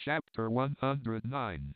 Chapter 109.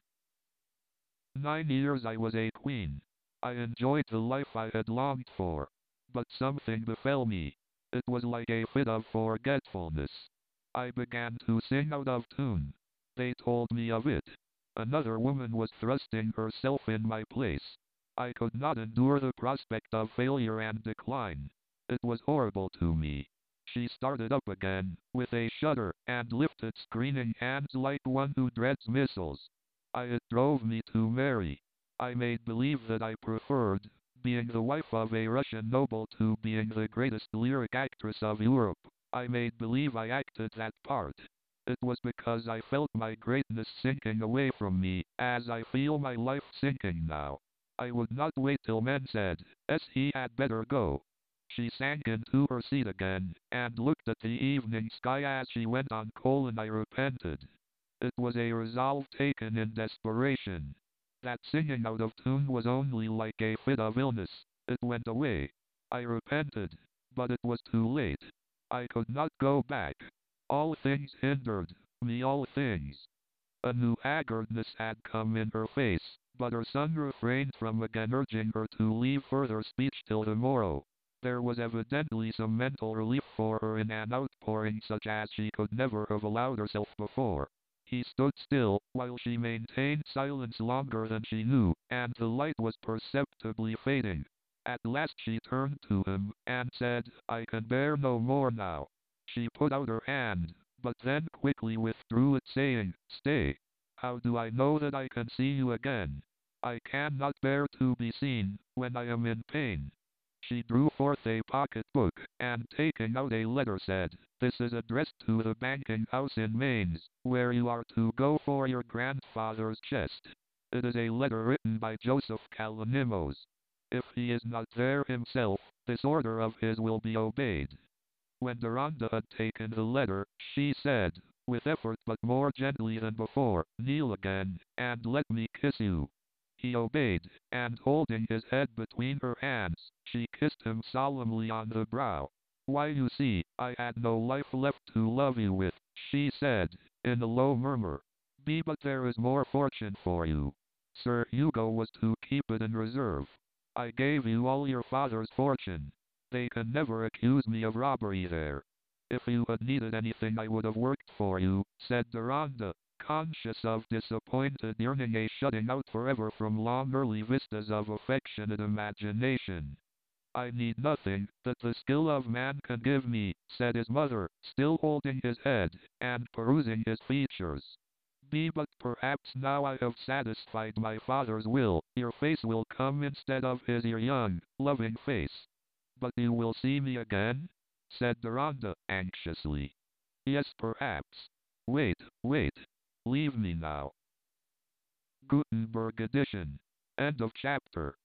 9 years I was a queen. I enjoyed the life I had longed for. But something befell me. It was like a fit of forgetfulness. I began to sing out of tune. They told me of it. Another woman was thrusting herself in my place. I could not endure the prospect of failure and decline. It was horrible to me. She started up again, with a shudder, and lifted screening hands like one who dreads missiles. It drove me to marry. I made believe that I preferred being the wife of a Russian noble to being the greatest lyric actress of Europe. I made believe I acted that part. It was because I felt my greatness sinking away from me, as I feel my life sinking now. I would not wait till men said, "Yes, he had better go." She sank into her seat again, and looked at the evening sky as she went on. I repented. It was a resolve taken in desperation. That singing out of tune was only like a fit of illness. It went away. I repented. But it was too late. I could not go back. All things hindered me, all things. A new haggardness had come in her face, but her son refrained from again urging her to leave further speech till the morrow. There was evidently some mental relief for her in an outpouring such as she could never have allowed herself before. He stood still, while she maintained silence longer than she knew, and the light was perceptibly fading. At last she turned to him, and said, "I can bear no more now." She put out her hand, but then quickly withdrew it, saying, "Stay. How do I know that I can see you again? I cannot bear to be seen, when I am in pain." She drew forth a pocket-book, and taking out a letter said, "This is addressed to the banking house in Mainz, where you are to go for your grandfather's chest. It is a letter written by Joseph Kalonymos. If he is not there himself, this order of his will be obeyed." When Deronda had taken the letter, she said, with effort but more gently than before, "Kneel again, and let me kiss you." He obeyed, and holding his head between her hands, she kissed him solemnly on the brow. "Why, you see, I had no life left to love you with," she said, in a low murmur. But there is more fortune for you. Sir Hugo was to keep it in reserve. I gave you all your father's fortune. They can never accuse me of robbery there. If you had needed anything I would have worked for you," said Deronda, conscious of disappointed yearning, a shutting out forever from long early vistas of affectionate imagination. "I need nothing that the skill of man can give me," said his mother, still holding his head, and perusing his features. But perhaps now I have satisfied my father's will, your face will come instead of his young, loving face." "But you will see me again?" said Deronda, anxiously. "Yes, perhaps. Wait. Leave me now." Gutenberg edition. End of chapter.